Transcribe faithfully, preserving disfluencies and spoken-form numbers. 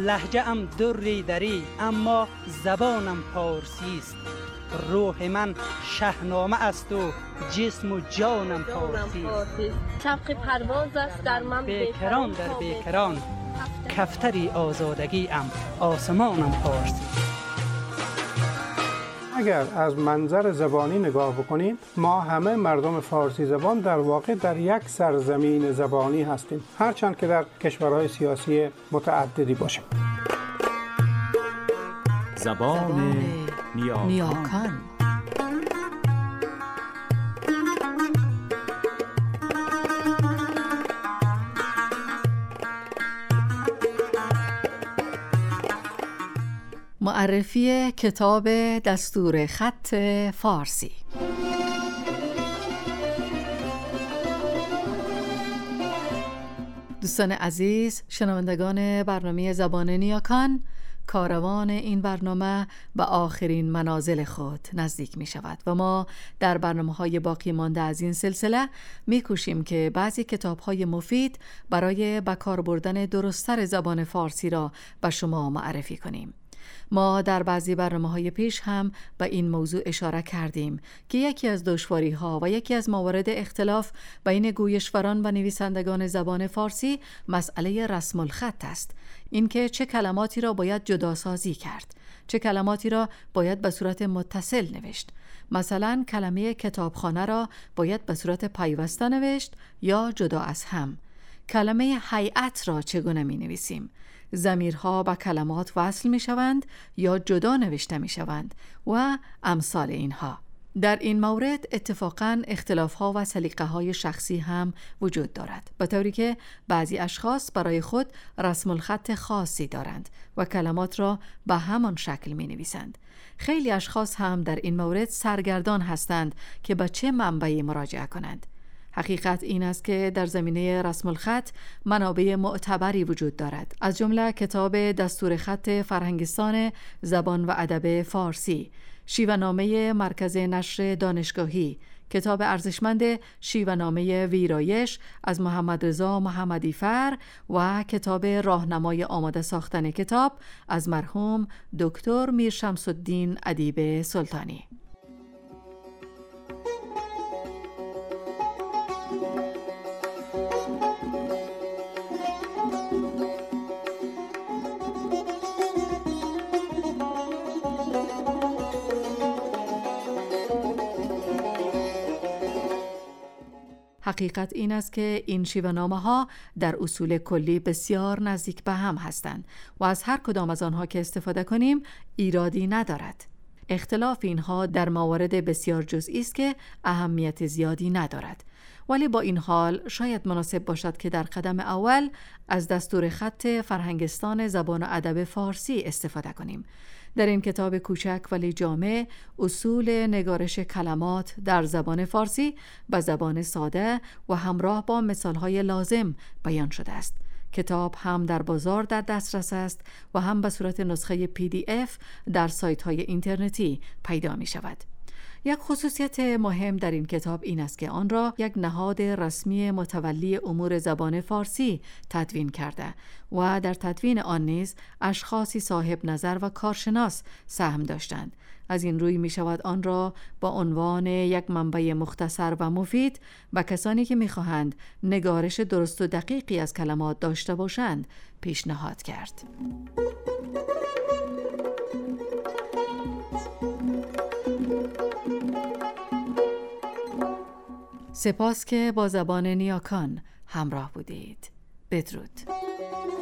لهجه ام دری دری اما زبانم پارسی است. روح من شهنامه است و جسم و جانم پارسی است. شوق پرواز است در من بیکران در بیکران، کفتری آزادگی ام آسمانم پارسی. اگر از منظر زبانی نگاه بکنیم، ما همه مردم فارسی زبان در واقع در یک سرزمین زبانی هستیم، هرچند که در کشورهای سیاسی متعددی باشیم. زبان نیاکان, نیاکان. معرفی کتاب دستور خط فارسی. دوستان عزیز، شنوندگان برنامه زبان نیاکان، کاروان این برنامه به آخرین منازل خود نزدیک می شود و ما در برنامه‌های باقی مانده از این سلسله می کوشیم که بعضی کتاب‌های مفید برای به کار بردن درست‌تر زبان فارسی را به شما معرفی کنیم. ما در بعضی برنامه‌های پیش هم به این موضوع اشاره کردیم که یکی از دشواری‌ها و یکی از موارد اختلاف بین گویشوران و نویسندگان زبان فارسی مسئله رسم الخط است. اینکه چه کلماتی را باید جدا سازی کرد، چه کلماتی را باید به صورت متصل نوشت. مثلا کلمه کتابخانه را باید به صورت پیوسته نوشت یا جدا از هم. کلمه هیئت را چگونه می نویسیم؟ ضمیرها به کلمات وصل می شوند یا جدا نوشته می شوند و امثال اینها. در این مورد اتفاقاً اختلاف‌ها و سلیقه‌های شخصی هم وجود دارد، به طوری که بعضی اشخاص برای خود رسم الخط خاصی دارند و کلمات را به همان شکل می‌نویسند. خیلی اشخاص هم در این مورد سرگردان هستند که به چه منبعی مراجعه کنند. حقیقت این است که در زمینه رسم الخط منابع معتبری وجود دارد، از جمله کتاب دستور خط فرهنگستان زبان و ادب فارسی، شیوه‌نامه مرکز نشر دانشگاهی، کتاب ارزشمند شیوه‌نامه ویرایش از محمد رضا محمدی فر و کتاب راهنمای آماده ساختن کتاب از مرحوم دکتر میر شمس الدین ادیب سلطانی. حقیقت این است که این شیوه‌نامه‌ها در اصول کلی بسیار نزدیک به هم هستند و از هر کدام از آنها که استفاده کنیم ایرادی ندارد. اختلاف اینها در موارد بسیار جزئی است که اهمیت زیادی ندارد، ولی با این حال شاید مناسب باشد که در قدم اول از دستور خط فرهنگستان زبان و ادب فارسی استفاده کنیم. در این کتاب کوچک ولی جامع اصول نگارش کلمات در زبان فارسی به زبان ساده و همراه با مثالهای لازم بیان شده است. کتاب هم در بازار در دسترس است و هم به صورت نسخه پی دی اف در سایت‌های اینترنتی پیدا می شود. یک خصوصیت مهم در این کتاب این است که آن را یک نهاد رسمی متولی امور زبان فارسی تدوین کرده و در تدوین آن نیز اشخاصی صاحب نظر و کارشناس سهم داشتند. از این روی می شود آن را با عنوان یک منبع مختصر و مفید و کسانی که می خواهند نگارش درست و دقیقی از کلمات داشته باشند پیشنهاد کرد. سپاس که با زبان نیاکان همراه بودید. بدرود.